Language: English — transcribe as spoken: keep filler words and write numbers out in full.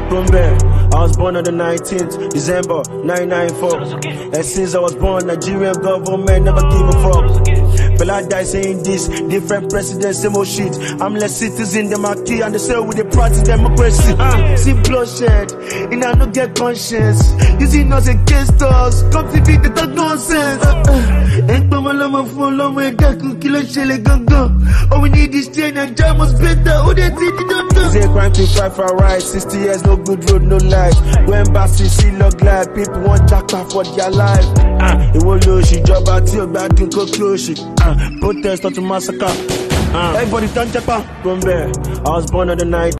Bombay. I was born on the nineteenth December nineteen ninety-four. And since I was born, Nigerian government never give a fuck. But I die saying this, different presidents, same old shit. I'm less citizen than my key, and they say with the practice democracy. Uh, see bloodshed, and I don't get conscience. Using us against us, come to the talk nonsense. Ain't no more for long way that could kill a shell gun. All we need is change and jam was better. Who they think they don't know? Say crime to fight for right, sixty years, no good road, no life. When Bassi see look like people want jackpot for their life. Ah, it won't lose she job out here, back in conclusion. Ah, protest not to massacre. Ah, everybody done jackpot. Bombay. I was born on the night.